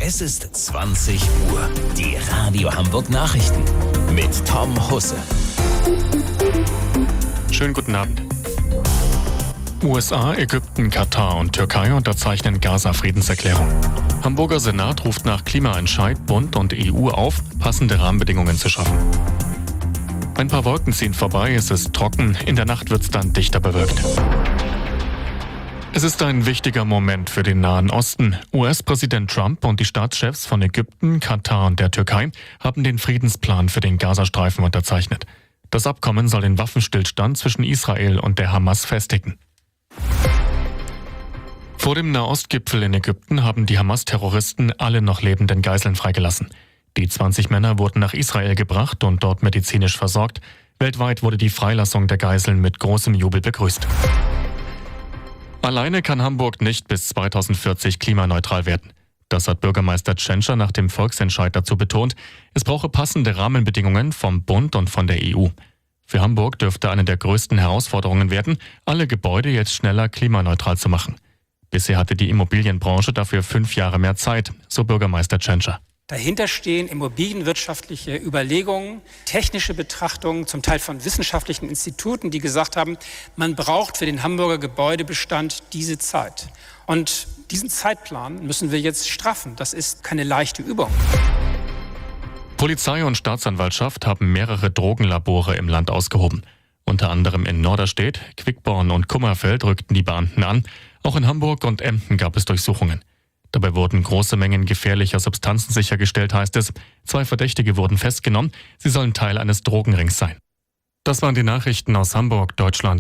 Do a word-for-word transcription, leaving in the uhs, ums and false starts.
Es ist zwanzig Uhr. Die Radio Hamburg Nachrichten mit Tom Husse. Schönen guten Abend. U S A, Ägypten, Katar und Türkei unterzeichnen Gaza-Friedenserklärung. Hamburger Senat ruft nach Klimaentscheid Bund und E U auf, passende Rahmenbedingungen zu schaffen. Ein paar Wolken ziehen vorbei, es ist trocken, in der Nacht wird es dann dichter bewölkt. Es ist ein wichtiger Moment für den Nahen Osten. U S-Präsident Trump und die Staatschefs von Ägypten, Katar und der Türkei haben den Friedensplan für den Gazastreifen unterzeichnet. Das Abkommen soll den Waffenstillstand zwischen Israel und der Hamas festigen. Vor dem Nahostgipfel in Ägypten haben die Hamas-Terroristen alle noch lebenden Geiseln freigelassen. Die zwanzig Männer wurden nach Israel gebracht und dort medizinisch versorgt. Weltweit wurde die Freilassung der Geiseln mit großem Jubel begrüßt. Alleine kann Hamburg nicht bis zweitausendvierzig klimaneutral werden. Das hat Bürgermeister Tschentscher nach dem Volksentscheid dazu betont. Es brauche passende Rahmenbedingungen vom Bund und von der E U. Für Hamburg dürfte eine der größten Herausforderungen werden, alle Gebäude jetzt schneller klimaneutral zu machen. Bisher hatte die Immobilienbranche dafür fünf Jahre mehr Zeit, so Bürgermeister Tschentscher. Dahinter stehen immobilienwirtschaftliche Überlegungen, technische Betrachtungen, zum Teil von wissenschaftlichen Instituten, die gesagt haben, man braucht für den Hamburger Gebäudebestand diese Zeit. Und diesen Zeitplan müssen wir jetzt straffen. Das ist keine leichte Übung. Polizei und Staatsanwaltschaft haben mehrere Drogenlabore im Land ausgehoben. Unter anderem in Norderstedt, Quickborn und Kummerfeld rückten die Beamten an. Auch in Hamburg und Emden gab es Durchsuchungen. Dabei wurden große Mengen gefährlicher Substanzen sichergestellt, heißt es. Zwei Verdächtige wurden festgenommen. Sie sollen Teil eines Drogenrings sein. Das waren die Nachrichten aus Hamburg, Deutschland